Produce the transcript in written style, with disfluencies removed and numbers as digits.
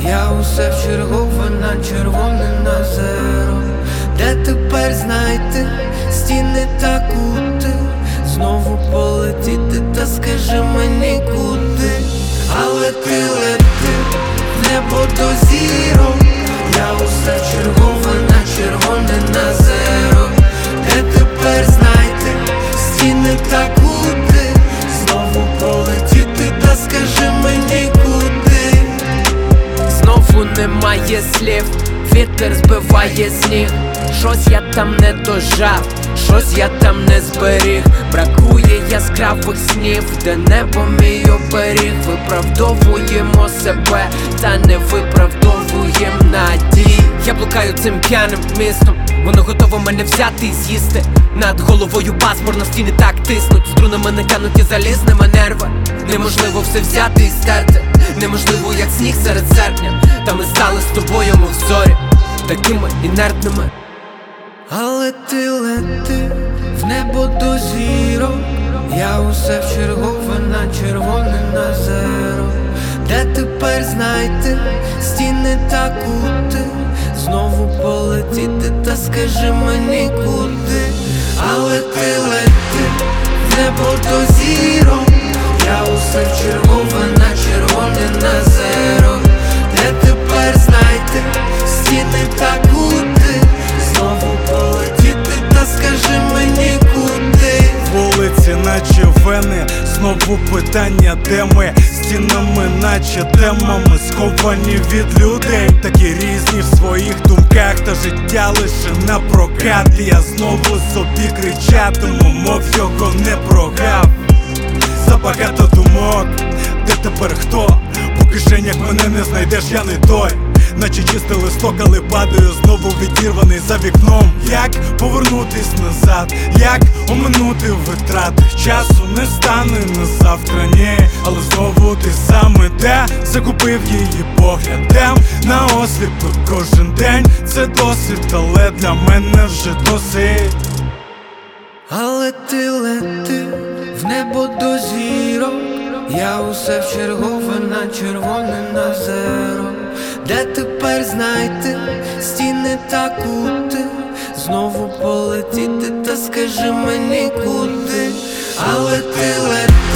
Я усе вчергове на червоне на зеро. Де тепер знайти стіни та кути? Знову полетіти, та скажи мені куди. Але ти лети в небо до зірок. Я усе вчергове на червоне на зеро. Де тепер знайти стіни та кути? Знову полетіти, та скажи мені куди. Знову немає слів, вітер збиває сніг. Щось я там не дожав, щось я там не зберіг. Бракує яскравих снів, де небо мій оберіг. Виправдовуємо себе, та не виправдовуєм надій. Я блукаю цим п'яним містом, воно готово мене взяти і з'їсти. Над головою пасмур, на стіни так тиснуть. Струнами натягнуті залізними нерви. Неможливо все взяти і стерти. Неможливо, як сніг серед серпня. Та ми стали з тобою, мов зорі, такими інертними. Але ти лети в небо до зірок. Я усе вчергове на червоне на зеро. Де тепер знайти стіни та кути? Знову полетіти, та скажи мені куди. Але ти лети в небо до зірок. Я усе вчергове на червоне на зеро. Де тепер знайти стіни та кути? Знову полетіти, та скажи мені куди. Вулиці, наче вени, знову питання, де ми? Стінами, наче темами, сховані від людей. Такі різні в своїх думках, та життя лише на прокат. І я знову собі кричатиму, мов його не програв. Забагато думок, де тепер хто? По кишенях мене не знайдеш, я не той. Наче чистий листок, але падаю знову відірваний за вікном. Як повернутись назад, як оминути витрати? Часу не стане на завтра, ні. Але знову ти саме де закупив її поглядом на осліпи кожен день. Це досить, але для мене вже досить. Але ти лети в небо до зірок. Я усе вчергове на червоне на зеро. Де тепер знайти стіни та кути? Знову полетіти, та скажи мені куди. Але ти лети